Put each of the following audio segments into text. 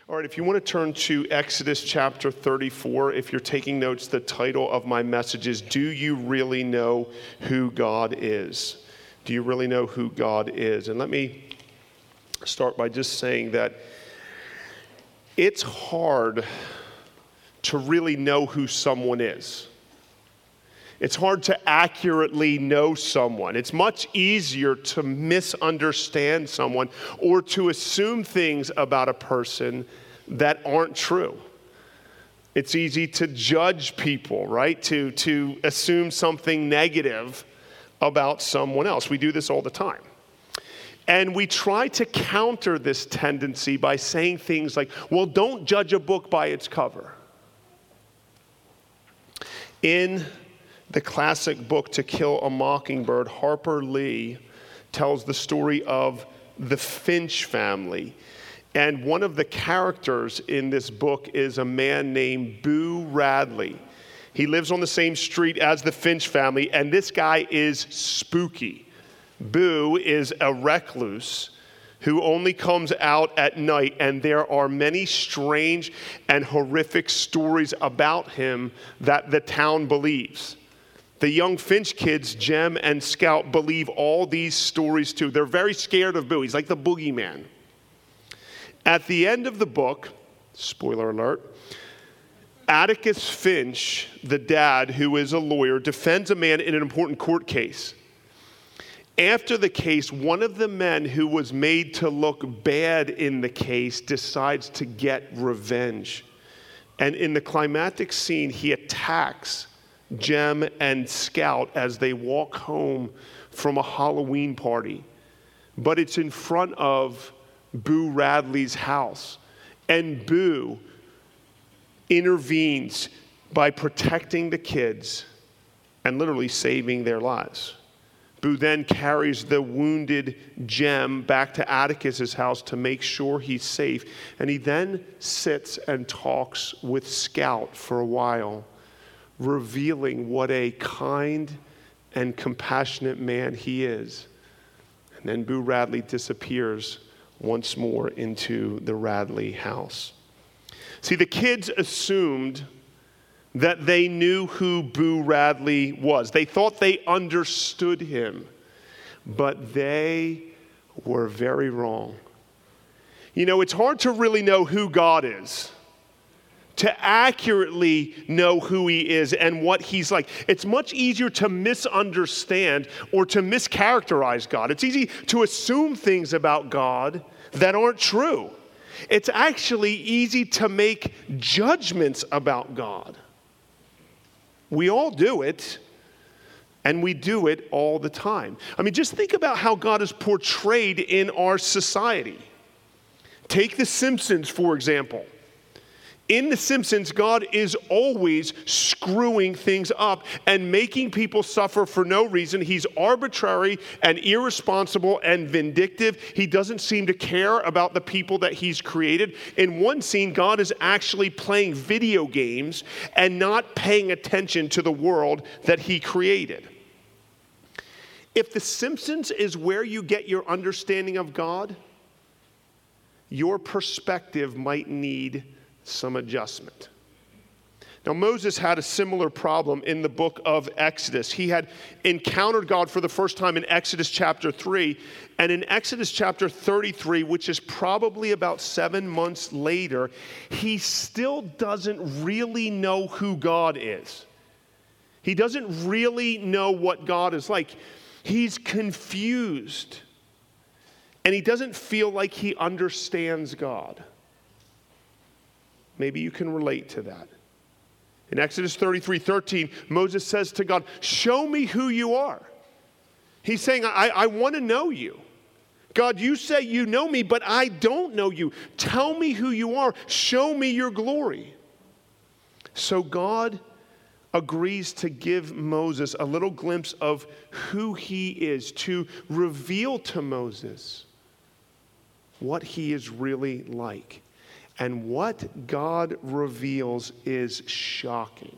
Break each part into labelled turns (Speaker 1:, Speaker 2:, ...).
Speaker 1: All right, if you want to turn to Exodus chapter 34, if you're taking notes, the title of my message is, Do You Really Know Who God Is? Do you really know who God is? And let me start by just saying that it's hard to really know who someone is. It's hard to accurately know someone. It's much easier to misunderstand someone or to assume things about a person that aren't true. It's easy to judge people, right? To assume something negative about someone else. We do this all the time. And we try to counter this tendency by saying things like, well, don't judge a book by its cover. In the classic book To Kill a Mockingbird, Harper Lee tells the story of the Finch family. And one of the characters in this book is a man named Boo Radley. He lives on the same street as the Finch family, and this guy is spooky. Boo is a recluse who only comes out at night, and there are many strange and horrific stories about him that the town believes. The young Finch kids, Jem and Scout, believe all these stories too. They're very scared of Boo. He's like the boogeyman. At the end of the book, spoiler alert, Atticus Finch, the dad, who is a lawyer, defends a man in an important court case. After the case, one of the men who was made to look bad in the case decides to get revenge. And in the climactic scene, he attacks Jem and Scout as they walk home from a Halloween party. But it's in front of Boo Radley's house. And Boo intervenes by protecting the kids and literally saving their lives. Boo then carries the wounded Jem back to Atticus's house to make sure he's safe. And he then sits and talks with Scout for a while, revealing what a kind and compassionate man he is. And then Boo Radley disappears once more into the Radley house. See, the kids assumed that they knew who Boo Radley was. They thought they understood him, but they were very wrong. You know, it's hard to really know who God is, to accurately know who he is and what he's like. It's much easier to misunderstand or to mischaracterize God. It's easy to assume things about God that aren't true. It's actually easy to make judgments about God. We all do it, and we do it all the time. I mean, just think about how God is portrayed in our society. Take The Simpsons, for example. In The Simpsons, God is always screwing things up and making people suffer for no reason. He's arbitrary and irresponsible and vindictive. He doesn't seem to care about the people that he's created. In one scene, God is actually playing video games and not paying attention to the world that he created. If The Simpsons is where you get your understanding of God, your perspective might need some adjustment. Now, Moses had a similar problem in the book of Exodus. He had encountered God for the first time in Exodus chapter 3, and in Exodus chapter 33, which is probably about 7 months later, he still doesn't really know who God is. He doesn't really know what God is like. He's confused, and he doesn't feel like he understands God. Maybe you can relate to that. In Exodus 33:13, Moses says to God, show me who you are. He's saying, I want to know you. God, you say you know me, but I don't know you. Tell me who you are. Show me your glory. So God agrees to give Moses a little glimpse of who he is, to reveal to Moses what he is really like. And what God reveals is shocking.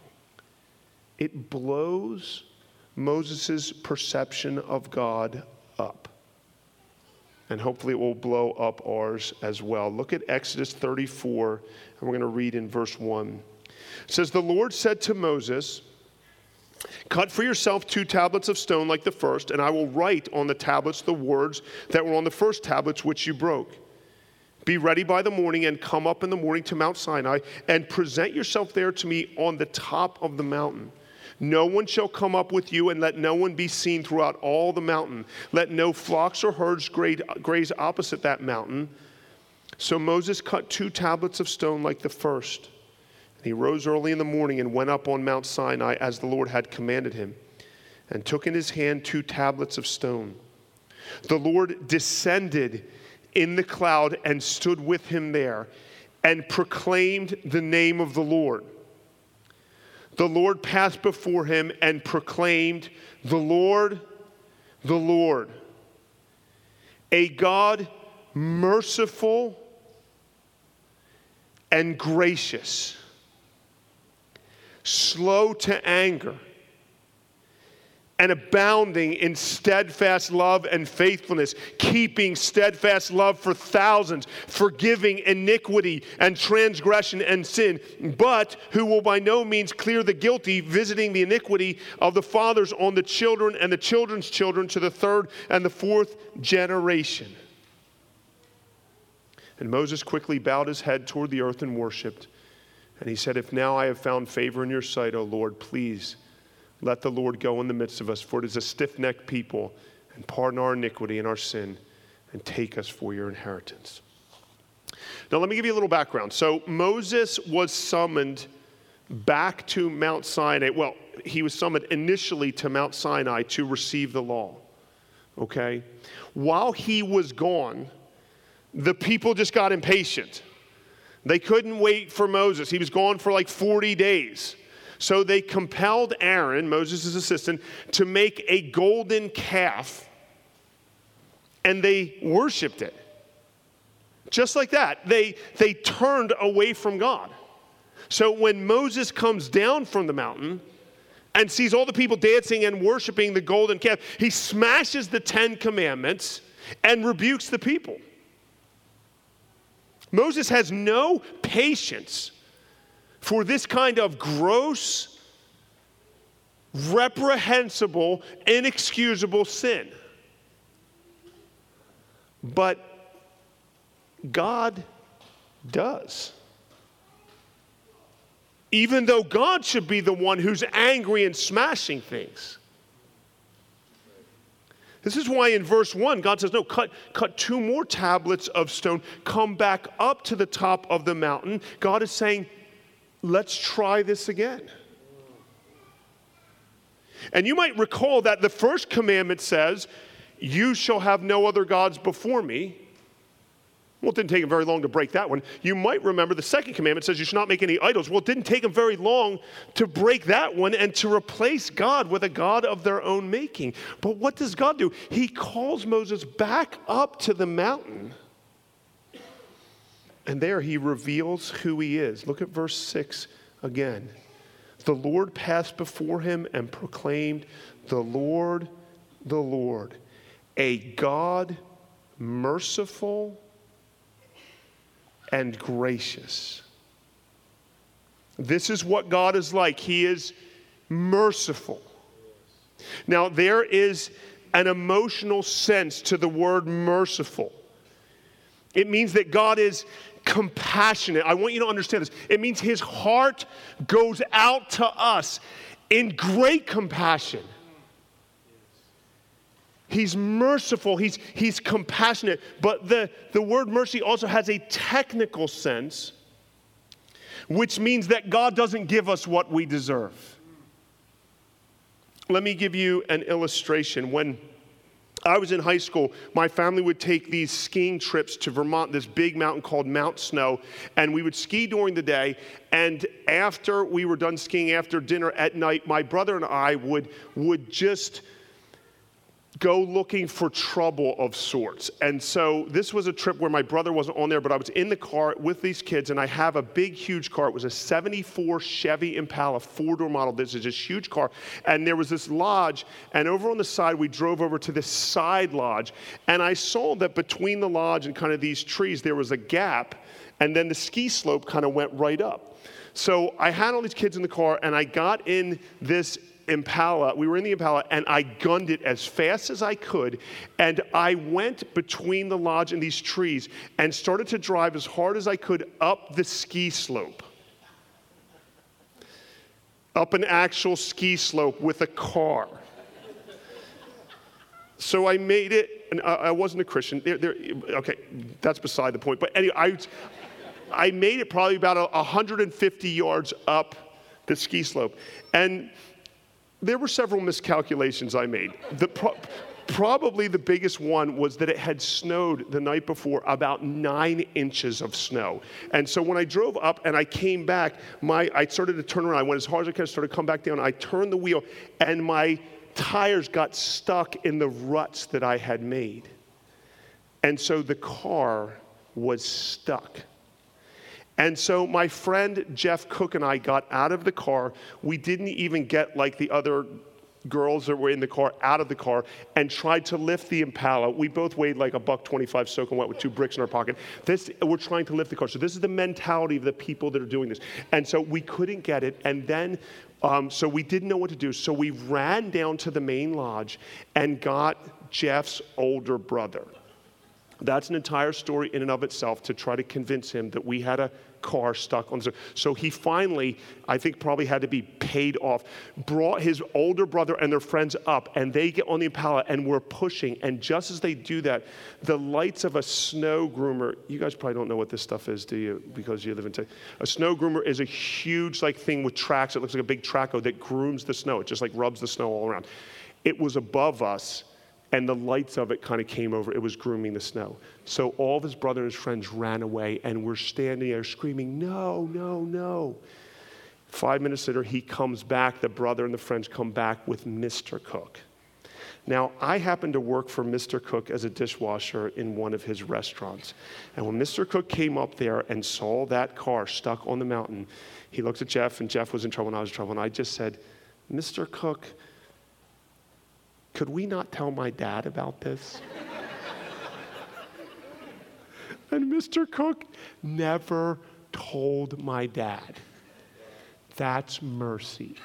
Speaker 1: It blows Moses' perception of God up. And hopefully it will blow up ours as well. Look at Exodus 34, and we're going to read in verse 1. It says, "The Lord said to Moses, 'Cut for yourself 2 tablets of stone like the first, and I will write on the tablets the words that were on the first tablets which you broke. Be ready by the morning and come up in the morning to Mount Sinai and present yourself there to me on the top of the mountain. No one shall come up with you, and let no one be seen throughout all the mountain. Let no flocks or herds graze opposite that mountain.' So Moses cut 2 tablets of stone like the first. And he rose early in the morning and went up on Mount Sinai as the Lord had commanded him, and took in his hand 2 tablets of stone. The Lord descended in the cloud and stood with him there, and proclaimed the name of the Lord. The Lord passed before him and proclaimed, 'The Lord, the Lord, a God merciful and gracious, slow to anger, and abounding in steadfast love and faithfulness, keeping steadfast love for thousands, forgiving iniquity and transgression and sin, but who will by no means clear the guilty, visiting the iniquity of the fathers on the children and the children's children to the 3rd and the 4th generation.' And Moses quickly bowed his head toward the earth and worshipped. And he said, 'If now I have found favor in your sight, O Lord, please let the Lord go in the midst of us, for it is a stiff-necked people, and pardon our iniquity and our sin, and take us for your inheritance.'" Now let me give you a little background. So Moses was summoned back to Mount Sinai. Well, he was summoned initially to Mount Sinai to receive the law. Okay? While he was gone, the people just got impatient. They couldn't wait for Moses. He was gone for like 40 days. So they compelled Aaron, Moses' assistant, to make a golden calf, and they worshiped it. Just like that, they turned away from God. So when Moses comes down from the mountain and sees all the people dancing and worshiping the golden calf, he smashes the 10 commandments and rebukes the people. Moses has no patience for this kind of gross, reprehensible, inexcusable sin. But God does. Even though God should be the one who's angry and smashing things. This is why in verse 1, God says, no, cut 2 more tablets of stone, come back up to the top of the mountain. God is saying, let's try this again. And you might recall that the first commandment says, you shall have no other gods before me. Well, it didn't take him very long to break that one. You might remember the second commandment says you should not make any idols. Well, it didn't take him very long to break that one and to replace God with a God of their own making. But what does God do? He calls Moses back up to the mountain. And there he reveals who he is. Look at verse 6 again. The Lord passed before him and proclaimed, the Lord, a God merciful and gracious. This is what God is like. He is merciful. Now, there is an emotional sense to the word merciful. It means that God is compassionate. I want you to understand this. It means his heart goes out to us in great compassion. He's merciful, he's compassionate, but the word mercy also has a technical sense, which means that God doesn't give us what we deserve. Let me give you an illustration. When I was in high school, my family would take these skiing trips to Vermont, this big mountain called Mount Snow, and we would ski during the day, and after we were done skiing, after dinner at night, my brother and I would just go looking for trouble of sorts. And so this was a trip where my brother wasn't on there, but I was in the car with these kids, and I have a big, huge car. It was a 74 Chevy Impala, 4-door model. This is this huge car. And there was this lodge, and over on the side, we drove over to this side lodge, and I saw that between the lodge and kind of these trees, there was a gap, and then the ski slope kind of went right up. So I had all these kids in the car, and I got in this Impala. We were in the Impala, and I gunned it as fast as I could, and I went between the lodge and these trees and started to drive as hard as I could up the ski slope. Up an actual ski slope with a car. So I made it, and I wasn't a Christian. Okay, that's beside the point. But anyway, I made it probably about 150 yards up the ski slope. And there were several miscalculations I made. Probably the biggest one was that it had snowed the night before, about 9 inches of snow. And so when I drove up and I came back, I started to turn around. I went as hard as I could, started to come back down. I turned the wheel, and my tires got stuck in the ruts that I had made. And so the car was stuck. And so my friend Jeff Cook and I got out of the car. We didn't even get like the other girls that were in the car out of the car and tried to lift the Impala. We both weighed like $1.25 soaking wet with 2 bricks in our pocket. We're trying to lift the car. So this is the mentality of the people that are doing this. And so we couldn't get it. And then, so we didn't know what to do. So we ran down to the main lodge and got Jeff's older brother. That's an entire story in and of itself to try to convince him that we had a car stuck on. So he finally, I think probably had to be paid off, brought his older brother and their friends up, and they get on the Impala, and we're pushing. And just as they do that, the lights of a snow groomer, you guys probably don't know what this stuff is, do you? Because you live in Texas. A snow groomer is a huge like thing with tracks. It looks like a big trackhoe that grooms the snow. It just like rubs the snow all around. It was above us, and the lights of it kind of came over. It was grooming the snow. So all of his brother and his friends ran away, and we're standing there screaming, no, no, no. 5 minutes later, he comes back. The brother and the friends come back with Mr. Cook. Now, I happened to work for Mr. Cook as a dishwasher in one of his restaurants. And when Mr. Cook came up there and saw that car stuck on the mountain, he looked at Jeff, and Jeff was in trouble, and I was in trouble. And I just said, Mr. Cook, could we not tell my dad about this? And Mr. Cook never told my dad. That's mercy.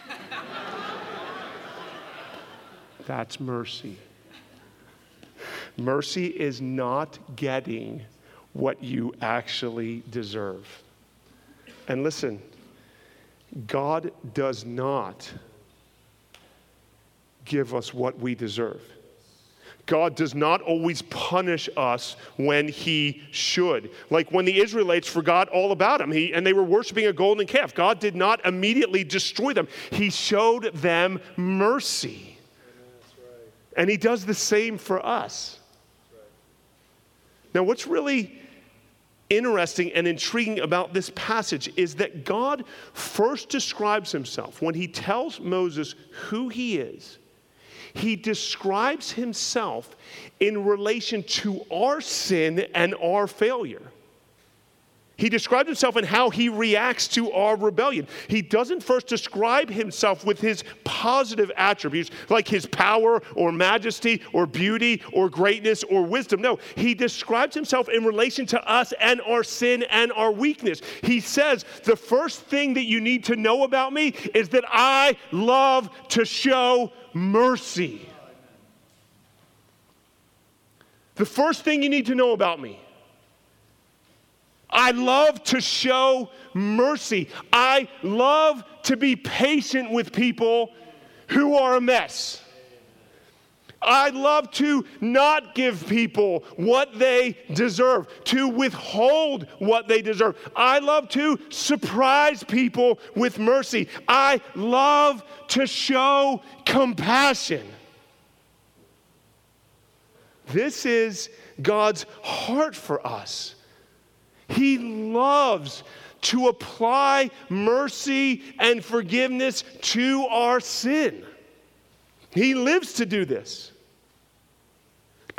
Speaker 1: That's mercy. Mercy is not getting what you actually deserve. And listen, God does not give us what we deserve. God does not always punish us when he should. Like when the Israelites forgot all about him and they were worshiping a golden calf, God did not immediately destroy them. He showed them mercy. And he does the same for us. Now, what's really interesting and intriguing about this passage is that God first describes himself. When he tells Moses who he is, he describes himself in relation to our sin and our failure. He describes himself in how he reacts to our rebellion. He doesn't first describe himself with his positive attributes, like his power or majesty or beauty or greatness or wisdom. No, he describes himself in relation to us and our sin and our weakness. He says, the first thing that you need to know about me is that I love to show mercy. The first thing you need to know about me, I love to show mercy. I love to be patient with people who are a mess. I love to not give people what they deserve, to withhold what they deserve. I love to surprise people with mercy. I love to show compassion. This is God's heart for us. He loves to apply mercy and forgiveness to our sin. He lives to do this.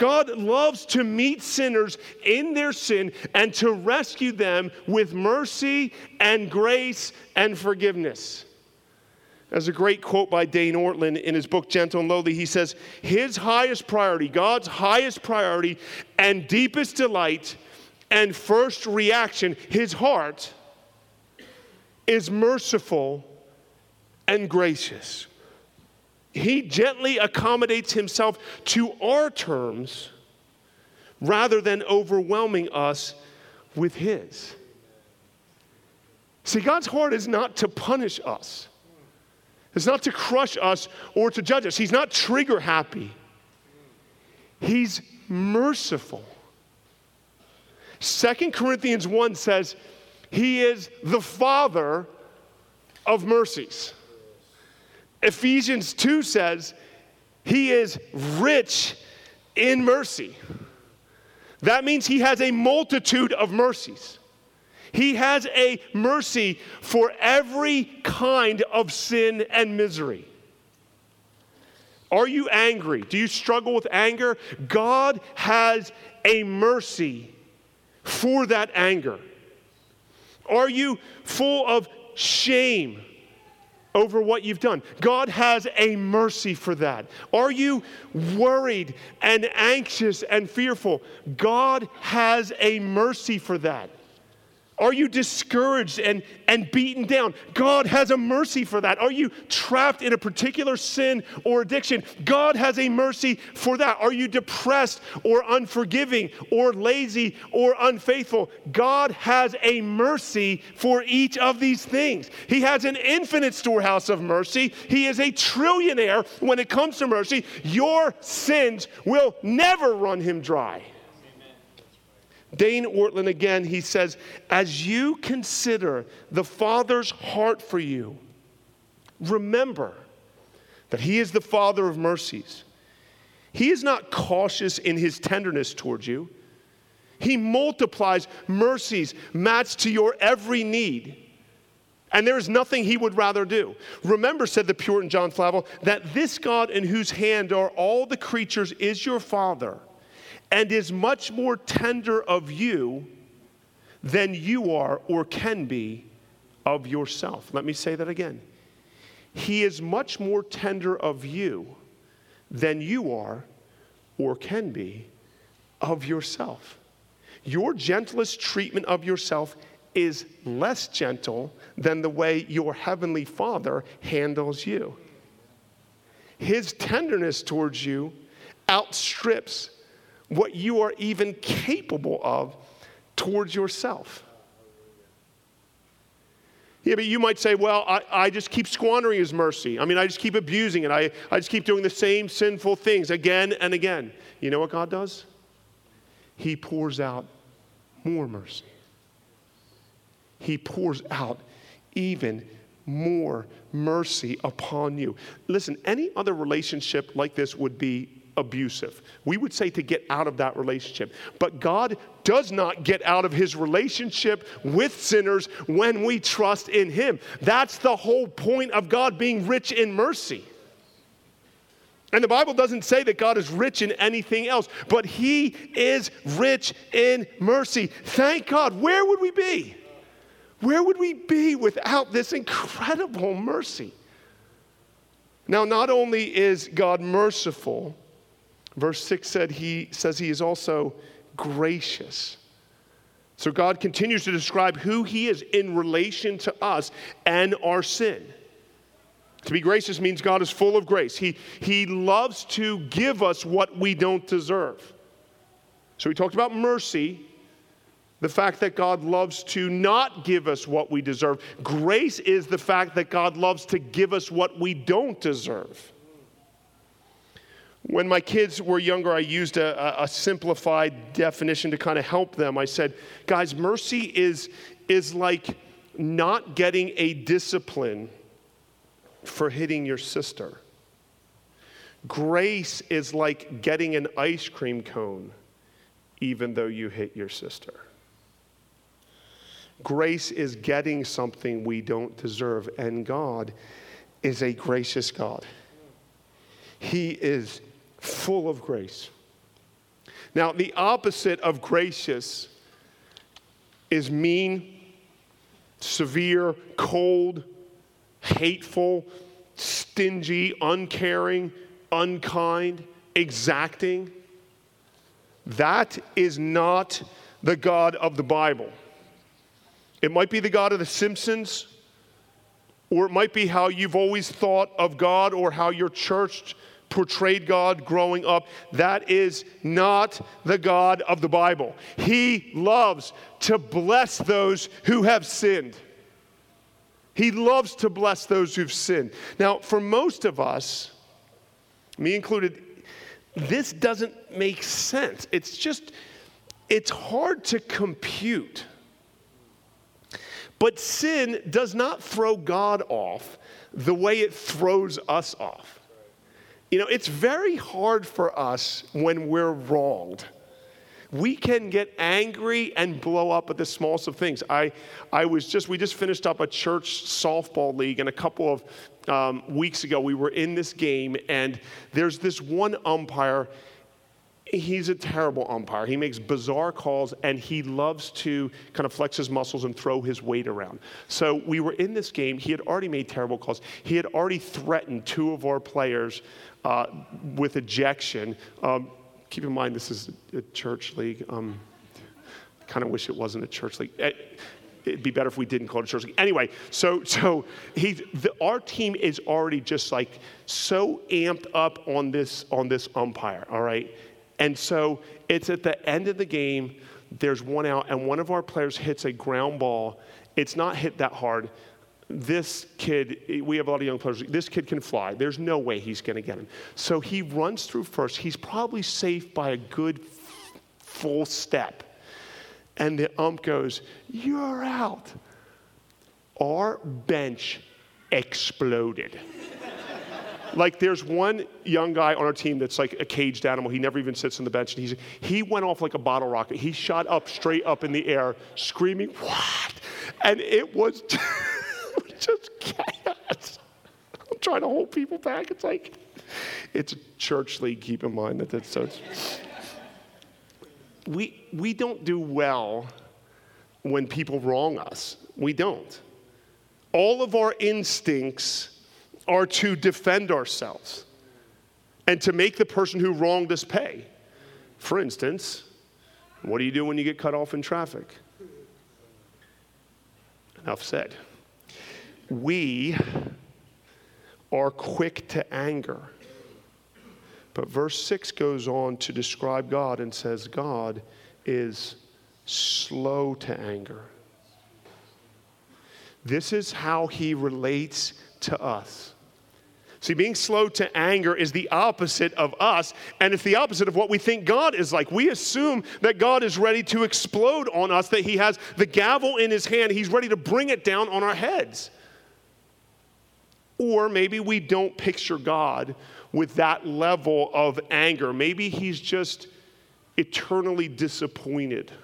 Speaker 1: God loves to meet sinners in their sin and to rescue them with mercy and grace and forgiveness. There's a great quote by Dane Ortlund in his book, Gentle and Lowly. He says, his highest priority, God's highest priority and deepest delight and first reaction, his heart, is merciful and gracious. He gently accommodates himself to our terms rather than overwhelming us with his. See, God's heart is not to punish us. It's not to crush us or to judge us. He's not trigger happy. He's merciful. 2 Corinthians 1 says, he is the Father of mercies. Ephesians 2 says, he is rich in mercy. That means he has a multitude of mercies. He has a mercy for every kind of sin and misery. Are you angry? Do you struggle with anger? God has a mercy for that anger. Are you full of shame over what you've done? God has a mercy for that. Are you worried and anxious and fearful? God has a mercy for that. Are you discouraged and beaten down? God has a mercy for that. Are you trapped in a particular sin or addiction? God has a mercy for that. Are you depressed or unforgiving or lazy or unfaithful? God has a mercy for each of these things. He has an infinite storehouse of mercy. He is a trillionaire when it comes to mercy. Your sins will never run him dry. Dane Ortlund again, he says, as you consider the Father's heart for you, remember that he is the Father of mercies. He is not cautious in his tenderness towards you. He multiplies mercies matched to your every need. And there is nothing he would rather do. Remember, said the Puritan John Flavel, that this God in whose hand are all the creatures is your Father, and is much more tender of you than you are or can be of yourself. Let me say that again. He is much more tender of you than you are or can be of yourself. Your gentlest treatment of yourself is less gentle than the way your heavenly Father handles you. His tenderness towards you outstrips what you are even capable of towards yourself. Yeah, but you might say, well, I just keep squandering his mercy. I mean, I just keep abusing it. I just keep doing the same sinful things again and again. You know what God does? He pours out more mercy. He pours out even more mercy upon you. Listen, any other relationship like this would be abusive. We would say to get out of that relationship. But God does not get out of his relationship with sinners when we trust in him. That's the whole point of God being rich in mercy. And the Bible doesn't say that God is rich in anything else, but he is rich in mercy. Thank God. Where would we be? Where would we be without this incredible mercy? Now, not only is God merciful, verse 6 says he is also gracious. So God continues to describe who he is in relation to us and our sin. To be gracious means God is full of grace. He loves to give us what we don't deserve. So we talked about mercy, the fact that God loves to not give us what we deserve. Grace is the fact that God loves to give us what we don't deserve. When my kids were younger, I used a simplified definition to kind of help them. I said, guys, mercy is like not getting a discipline for hitting your sister. Grace is like getting an ice cream cone even though you hit your sister. Grace is getting something we don't deserve, and God is a gracious God. He is full of grace. Now, the opposite of gracious is mean, severe, cold, hateful, stingy, uncaring, unkind, exacting. That is not the God of the Bible. It might be the God of The Simpsons, or it might be how you've always thought of God or how your church portrayed God growing up. That is not the God of the Bible. He loves to bless those who have sinned. He loves to bless those who've sinned. Now, for most of us, me included, this doesn't make sense. It's hard to compute. But sin does not throw God off the way it throws us off. You know, it's very hard for us when we're wronged. We can get angry and blow up at the smallest of things. We just finished up a church softball league, and a couple of weeks ago we were in this game, and there's this one umpire. He's a terrible umpire. He makes bizarre calls, and he loves to kind of flex his muscles and throw his weight around. So we were in this game. He had already made terrible calls. He had already threatened two of our players with ejection. Keep in mind, this is a church league. Kind of wish it wasn't a church league. It'd be better if we didn't call it a church league. Anyway, so our team is already just like so amped up on this umpire, all right? And so it's at the end of the game, there's one out, and one of our players hits a ground ball. It's not hit that hard. This kid, we have a lot of young players, this kid can fly. There's no way he's going to get him. So he runs through first. He's probably safe by a good full step. And the ump goes, "You're out." Our bench exploded. Like, there's one young guy on our team that's like a caged animal. He never even sits on the bench. And he went off like a bottle rocket. He shot up, straight up in the air, screaming, "What?" And it was just chaos. I'm trying to hold people back. It's like, it's a church league, keep in mind. We don't do well when people wrong us. We don't. All of our instincts are to defend ourselves and to make the person who wronged us pay. For instance, what do you do when you get cut off in traffic? Enough said. We are quick to anger. But verse 6 goes on to describe God and says God is slow to anger. This is how he relates to us. See, being slow to anger is the opposite of us, and it's the opposite of what we think God is like. We assume that God is ready to explode on us, that he has the gavel in his hand, he's ready to bring it down on our heads. Or maybe we don't picture God with that level of anger. Maybe he's just eternally disappointed.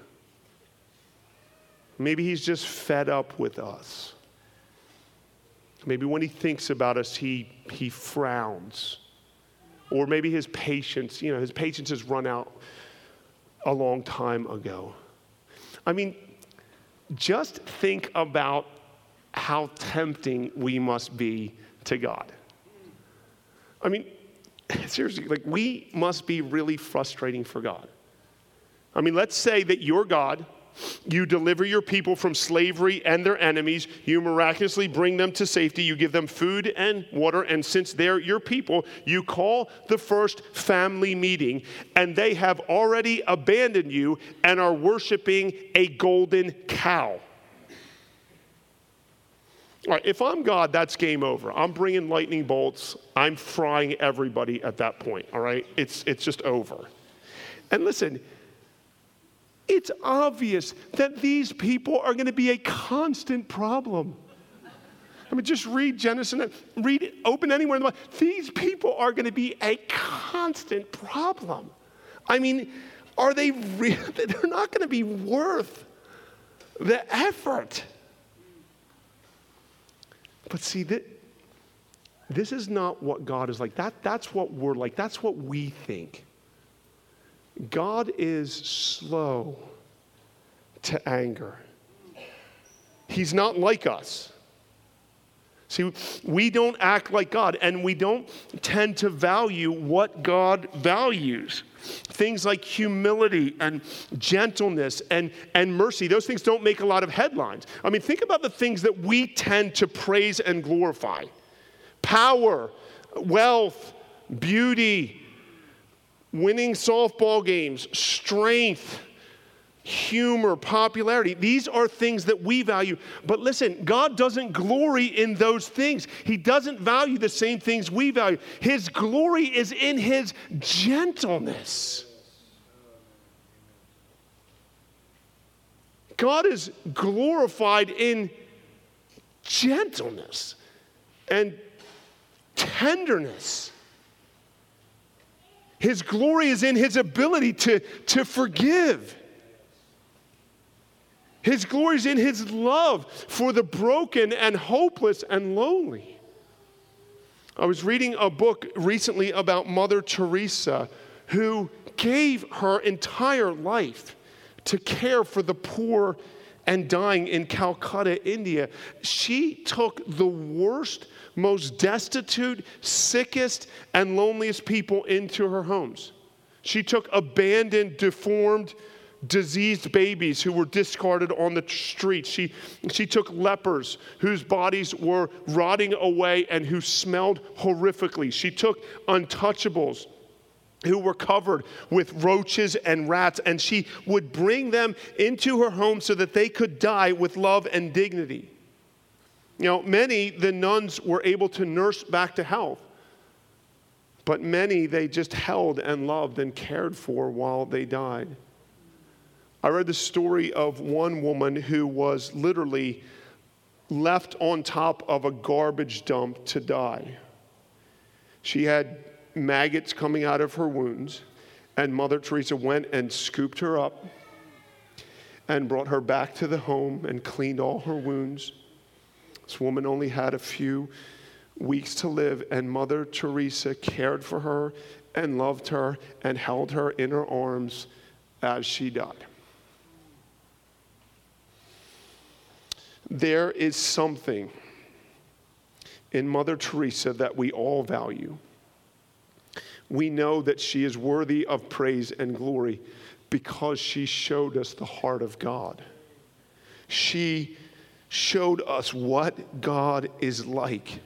Speaker 1: Maybe he's just fed up with us. Maybe when he thinks about us, he frowns. Or maybe his patience has run out a long time ago. I mean, just think about how tempting we must be to God. I mean, seriously, like, we must be really frustrating for God. I mean, let's say that you're God. You deliver your people from slavery and their enemies. You miraculously bring them to safety. You give them food and water. And since they're your people, you call the first family meeting. And they have already abandoned you and are worshiping a golden cow. All right, if I'm God, that's game over. I'm bringing lightning bolts. I'm frying everybody at that point, all right? It's just over. And listen, it's obvious that these people are going to be a constant problem. I mean, just read Genesis, open anywhere in the Bible. These people are going to be a constant problem. I mean, are they real? They're not going to be worth the effort. But see, this is not what God is like. That's what we're like. That's what we think. God is slow to anger. He's not like us. See, we don't act like God, and we don't tend to value what God values. Things like humility and gentleness and mercy, those things don't make a lot of headlines. I mean, think about the things that we tend to praise and glorify. Power, wealth, beauty, winning softball games, strength, humor, popularity. These are things that we value. But listen, God doesn't glory in those things. He doesn't value the same things we value. His glory is in his gentleness. God is glorified in gentleness and tenderness. His glory is in his ability to forgive. His glory is in his love for the broken and hopeless and lonely. I was reading a book recently about Mother Teresa, who gave her entire life to care for the poor and dying in Calcutta, India. She took the worst, most destitute, sickest, and loneliest people into her homes. She took abandoned, deformed, diseased babies who were discarded on the streets. She took lepers whose bodies were rotting away and who smelled horrifically. She took untouchables who were covered with roaches and rats, and she would bring them into her home so that they could die with love and dignity. You know, many, the nuns were able to nurse back to health, but many they just held and loved and cared for while they died. I read the story of one woman who was literally left on top of a garbage dump to die. She had maggots coming out of her wounds, and Mother Teresa went and scooped her up and brought her back to the home and cleaned all her wounds. This woman only had a few weeks to live, and Mother Teresa cared for her and loved her and held her in her arms as she died. There is something in Mother Teresa that we all value. We know that she is worthy of praise and glory because she showed us the heart of God. She showed us what God is like.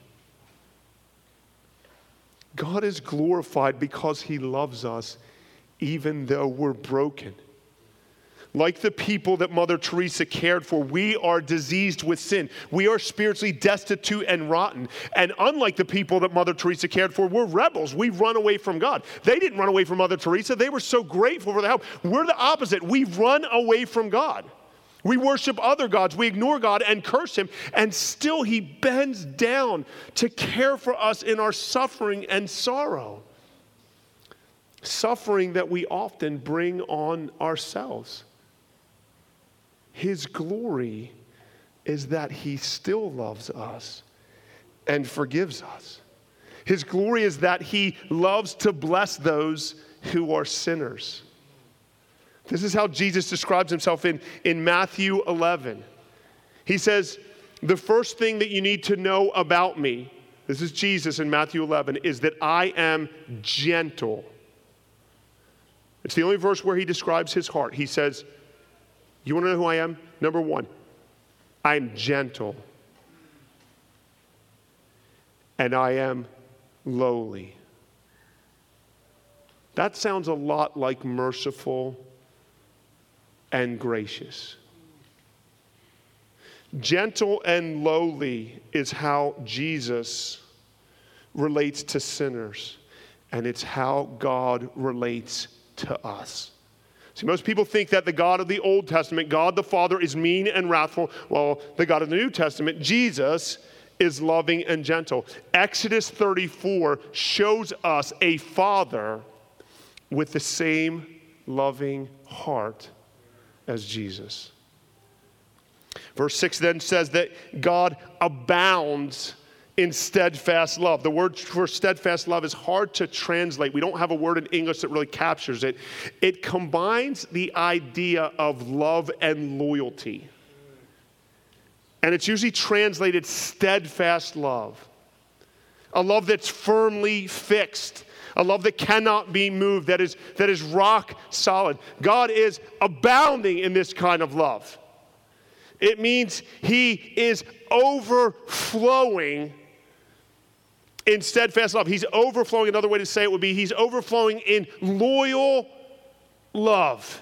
Speaker 1: God is glorified because he loves us even though we're broken. Like the people that Mother Teresa cared for, we are diseased with sin. We are spiritually destitute and rotten. And unlike the people that Mother Teresa cared for, we're rebels. We run away from God. They didn't run away from Mother Teresa. They were so grateful for the help. We're the opposite. We run away from God. We worship other gods. We ignore God and curse him. And still he bends down to care for us in our suffering and sorrow. Suffering that we often bring on ourselves. His glory is that he still loves us and forgives us. His glory is that he loves to bless those who are sinners. This is how Jesus describes himself in Matthew 11. He says, the first thing that you need to know about me, this is Jesus in Matthew 11, is that I am gentle. It's the only verse where he describes his heart. He says, you want to know who I am? Number one, I'm gentle. And I am lowly. That sounds a lot like merciful and gracious. Gentle and lowly is how Jesus relates to sinners, and it's how God relates to us. See, most people think that the God of the Old Testament, God the Father, is mean and wrathful. Well, the God of the New Testament, Jesus, is loving and gentle. Exodus 34 shows us a father with the same loving heart as Jesus. Verse 6 then says that God abounds in steadfast love. The word for steadfast love is hard to translate. We don't have a word in English that really captures it. It combines the idea of love and loyalty. And it's usually translated steadfast love. A love that's firmly fixed. A love that cannot be moved, that is rock solid. God is abounding in this kind of love. It means he is overflowing in steadfast love. He's overflowing. Another way to say it would be he's overflowing in loyal love.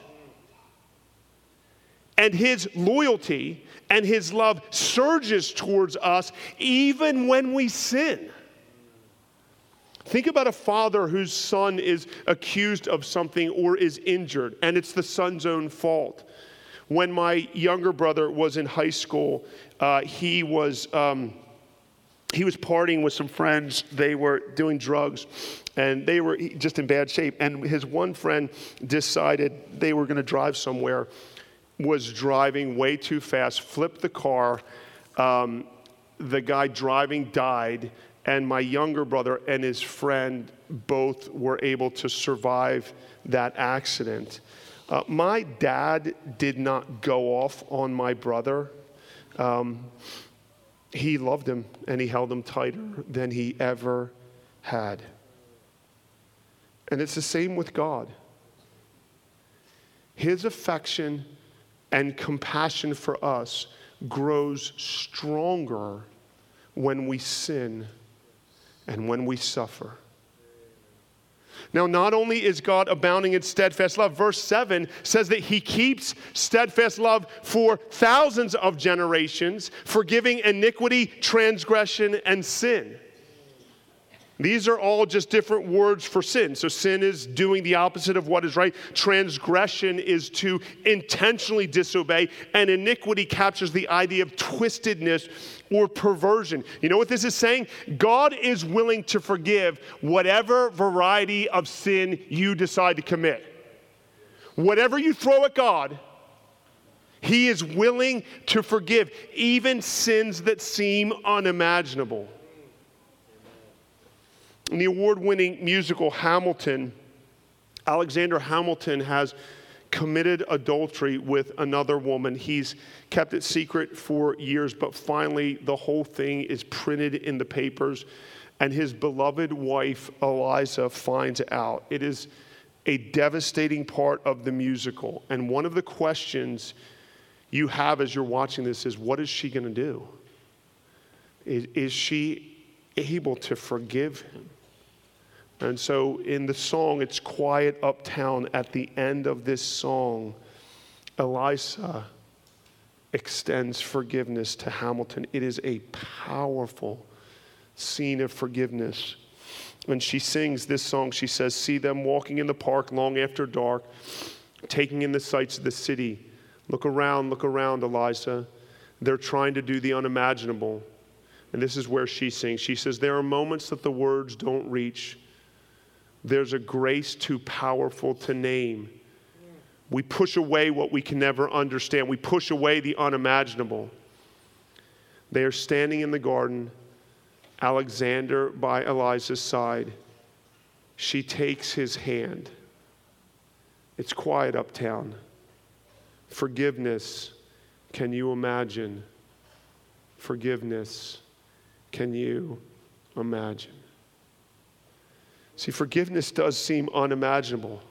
Speaker 1: And his loyalty and his love surges towards us even when we sin. Think about a father whose son is accused of something or is injured, and it's the son's own fault. When my younger brother was in high school, he was partying with some friends. They were doing drugs, and they were just in bad shape. And his one friend decided they were going to drive somewhere, was driving way too fast, flipped the car. The guy driving died, and my younger brother and his friend both were able to survive that accident. My dad did not go off on my brother. He loved him, and he held him tighter than he ever had. And it's the same with God. His affection and compassion for us grows stronger when we sin and when we suffer. Now, not only is God abounding in steadfast love, verse 7 says that he keeps steadfast love for thousands of generations, forgiving iniquity, transgression, and sin. These are all just different words for sin. So sin is doing the opposite of what is right. Transgression is to intentionally disobey. And iniquity captures the idea of twistedness or perversion. You know what this is saying? God is willing to forgive whatever variety of sin you decide to commit. Whatever you throw at God, he is willing to forgive, even sins that seem unimaginable. In the award-winning musical Hamilton, Alexander Hamilton has committed adultery with another woman. He's kept it secret for years, but finally the whole thing is printed in the papers, and his beloved wife, Eliza, finds out. It is a devastating part of the musical, and one of the questions you have as you're watching this is, what is she going to do? Is she able to forgive him? And so in the song, It's Quiet Uptown, at the end of this song, Eliza extends forgiveness to Hamilton. It is a powerful scene of forgiveness. When she sings this song, she says, "See them walking in the park long after dark, taking in the sights of the city. Look around, Eliza. They're trying to do the unimaginable." And this is where she sings. She says, "There are moments that the words don't reach. There's a grace too powerful to name. We push away what we can never understand. We push away the unimaginable." They are standing in the garden, Alexander by Eliza's side. She takes his hand. It's quiet uptown. Forgiveness, can you imagine? Forgiveness, can you imagine? See, forgiveness does seem unimaginable.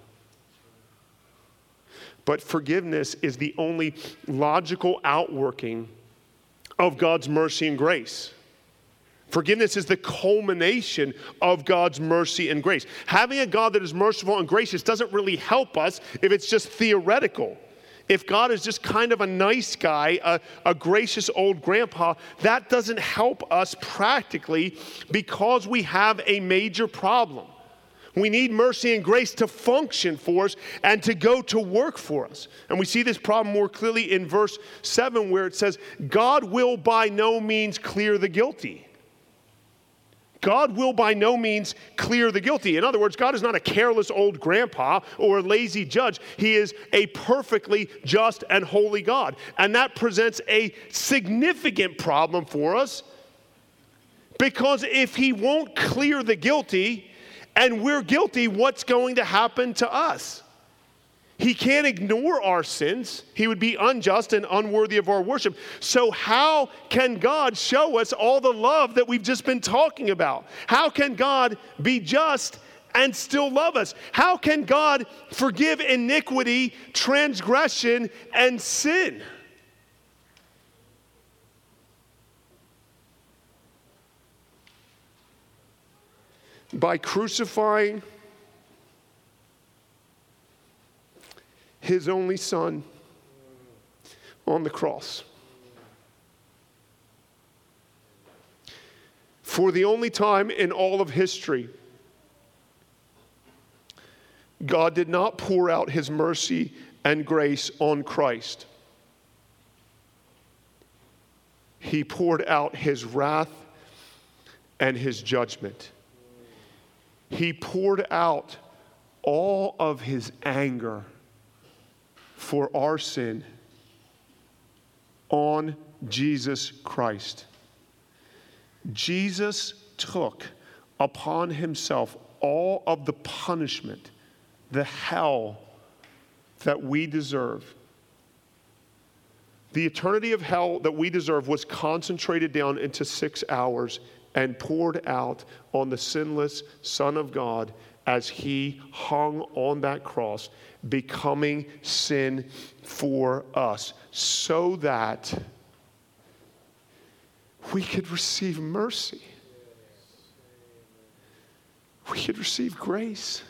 Speaker 1: But forgiveness is the only logical outworking of God's mercy and grace. Forgiveness is the culmination of God's mercy and grace. Having a God that is merciful and gracious doesn't really help us if it's just theoretical. If God is just kind of a nice guy, a gracious old grandpa, that doesn't help us practically because we have a major problem. We need mercy and grace to function for us and to go to work for us. And we see this problem more clearly in verse 7 where it says, God will by no means clear the guilty. God will by no means clear the guilty. In other words, God is not a careless old grandpa or a lazy judge. He is a perfectly just and holy God. And that presents a significant problem for us Because if he won't clear the guilty and we're guilty, what's going to happen to us? He can't ignore our sins. He would be unjust and unworthy of our worship. So how can God show us all the love that we've just been talking about? How can God be just and still love us? How can God forgive iniquity, transgression, and sin? By crucifying his only son on the cross. For the only time in all of history, God did not pour out his mercy and grace on Christ. He poured out his wrath and his judgment. He poured out all of his anger for our sin on Jesus Christ. Jesus took upon himself all of the punishment, the hell that we deserve. The eternity of hell that we deserve was concentrated down into 6 hours and poured out on the sinless Son of God as he hung on that cross, becoming sin for us, so that we could receive mercy. We could receive grace,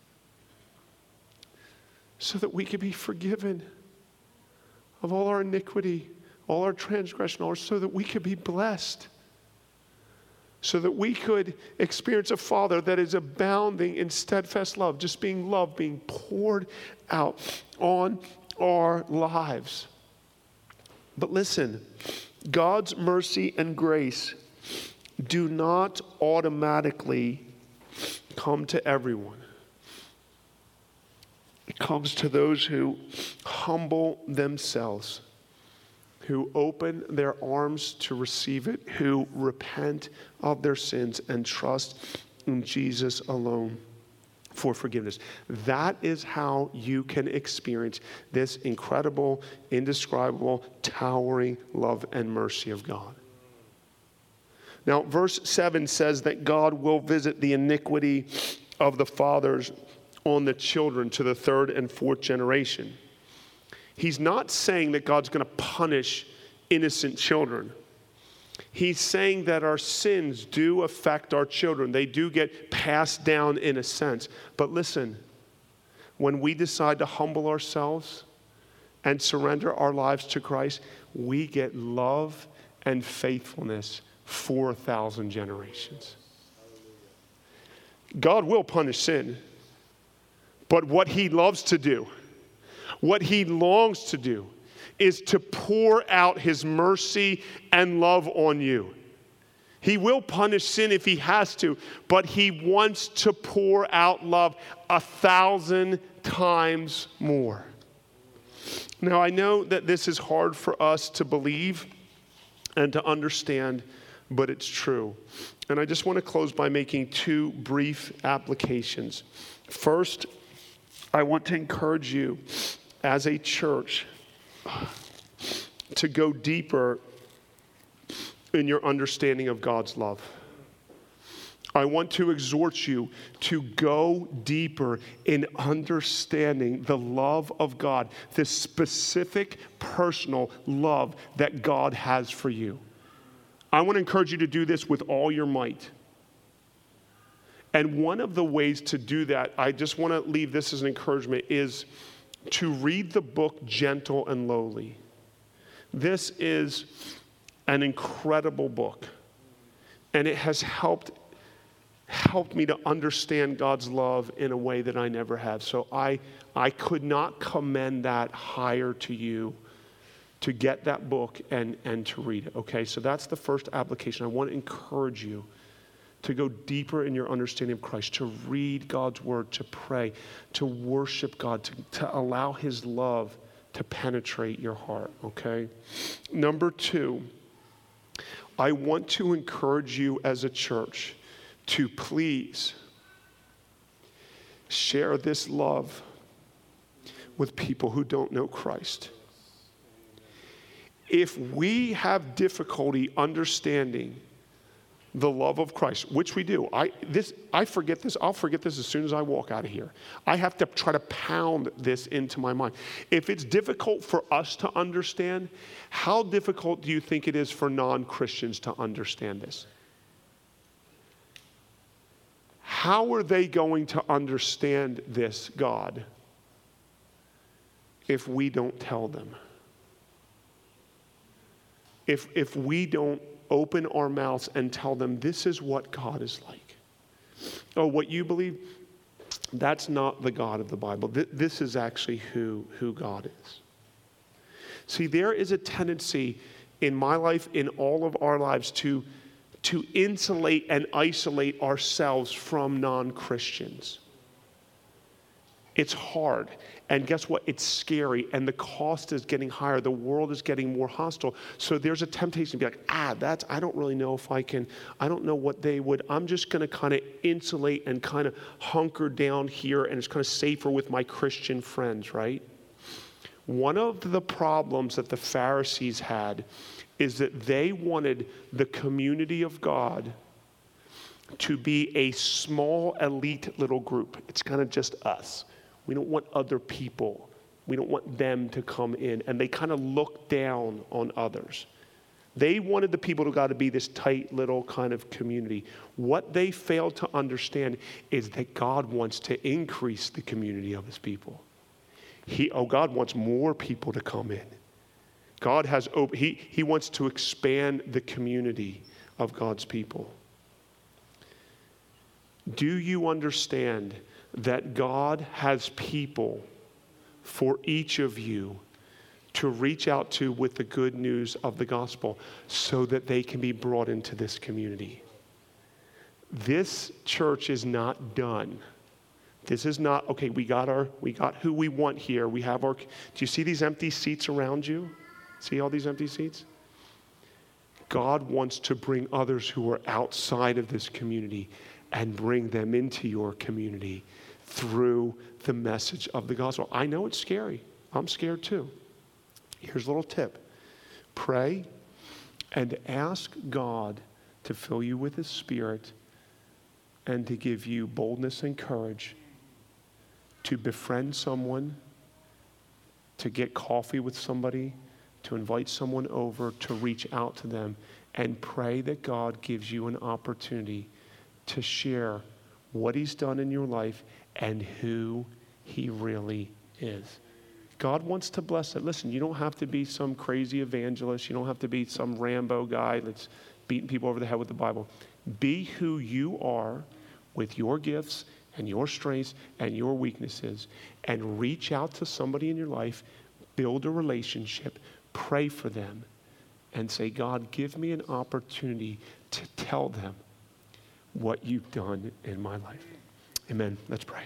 Speaker 1: so that we could be forgiven of all our iniquity, all our transgression, or so that we could be blessed, so that we could experience a Father that is abounding in steadfast love, just being love, being poured out on our lives. But listen, God's mercy and grace do not automatically come to everyone. It comes to those who humble themselves, who open their arms to receive it, who repent of their sins and trust in Jesus alone for forgiveness. That is how you can experience this incredible, indescribable, towering love and mercy of God. Now, verse 7 says that God will visit the iniquity of the fathers on the children to the third and fourth generation. He's not saying that God's going to punish innocent children. He's saying that our sins do affect our children. They do get passed down in a sense. But listen, when we decide to humble ourselves and surrender our lives to Christ, we get love and faithfulness for 1,000 generations. God will punish sin, but what he loves to do, what he longs to do, is to pour out his mercy and love on you. He will punish sin if he has to, but he wants to pour out love 1,000 times more. Now, I know that this is hard for us to believe and to understand, but it's true. And I just want to close by making 2 brief applications. First, I want to encourage you as a church to go deeper in your understanding of God's love. I want to exhort you to go deeper in understanding the love of God, this specific personal love that God has for you. I want to encourage you to do this with all your might. And one of the ways to do that, I just want to leave this as an encouragement, is to read the book Gentle and Lowly. This is an incredible book, and it has helped me to understand God's love in a way that I never have. So I could not commend that higher to you, to get that book and to read it. Okay, so that's the first application. I want to encourage you to go deeper in your understanding of Christ, to read God's word, to pray, to worship God, to allow his love to penetrate your heart, okay? Number 2, I want to encourage you as a church to please share this love with people who don't know Christ. If we have difficulty understanding the love of Christ, which we do. I forget this. I'll forget this as soon as I walk out of here. I have to try to pound this into my mind. If it's difficult for us to understand, how difficult do you think it is for non-Christians to understand this? How are they going to understand this God if we don't tell them? If we don't open our mouths and tell them this is what God is like. Oh, what you believe, that's not the God of the Bible. This is actually who God is. See, there is a tendency in my life, in all of our lives, to insulate and isolate ourselves from non-Christians. It's hard. And guess what? It's scary. And the cost is getting higher. The world is getting more hostile. So there's a temptation to be like, I don't really know if I can, I don't know what they would. I'm just going to kind of insulate and kind of hunker down here, and it's kind of safer with my Christian friends, right? One of the problems that the Pharisees had is that they wanted the community of God to be a small, elite little group. It's kind of just us. We don't want other people. We don't want them to come in. And they kind of look down on others. They wanted the people of God to be this tight little kind of community. What they failed to understand is that God wants to increase the community of his people. God wants more people to come in. God has he wants to expand the community of God's people. Do you understand that God has people for each of you to reach out to with the good news of the gospel so that they can be brought into this community? This church is not done. This is not, okay, we got who we want here. We have do you see these empty seats around you? See all these empty seats? God wants to bring others who are outside of this community and bring them into your community through the message of the gospel. I know it's scary. I'm scared too. Here's a little tip. Pray and ask God to fill you with his Spirit and to give you boldness and courage to befriend someone, to get coffee with somebody, to invite someone over, to reach out to them, and pray that God gives you an opportunity to share what he's done in your life and who he really is. God wants to bless it. Listen, you don't have to be some crazy evangelist. You don't have to be some Rambo guy that's beating people over the head with the Bible. Be who you are with your gifts and your strengths and your weaknesses, and reach out to somebody in your life, build a relationship, pray for them, and say, God, give me an opportunity to tell them what you've done in my life. Amen. Let's pray.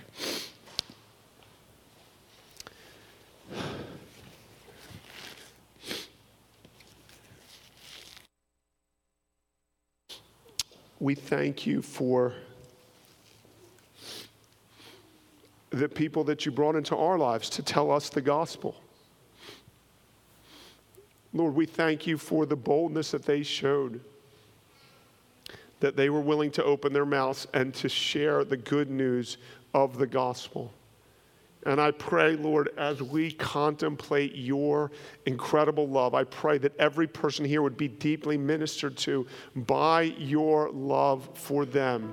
Speaker 1: We thank you for the people that you brought into our lives to tell us the gospel. Lord, we thank you for the boldness that they showed, that they were willing to open their mouths and to share the good news of the gospel. And I pray, Lord, as we contemplate your incredible love, I pray that every person here would be deeply ministered to by your love for them.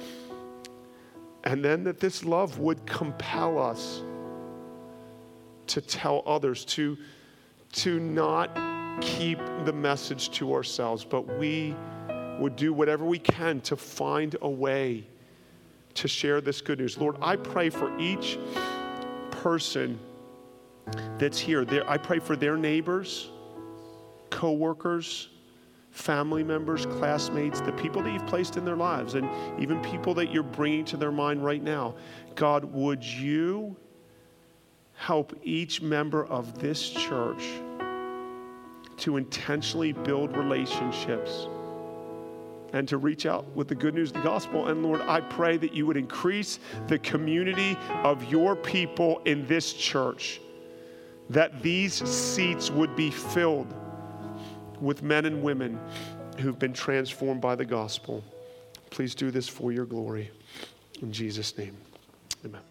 Speaker 1: And then that this love would compel us to tell others, to not keep the message to ourselves, but we would do whatever we can to find a way to share this good news. Lord, I pray for each person that's here. I pray for their neighbors, co-workers, family members, classmates, the people that you've placed in their lives, and even people that you're bringing to their mind right now. God, would you help each member of this church to intentionally build relationships and to reach out with the good news of the gospel. And Lord, I pray that you would increase the community of your people in this church, that these seats would be filled with men and women who've been transformed by the gospel. Please do this for your glory. In Jesus' name, amen.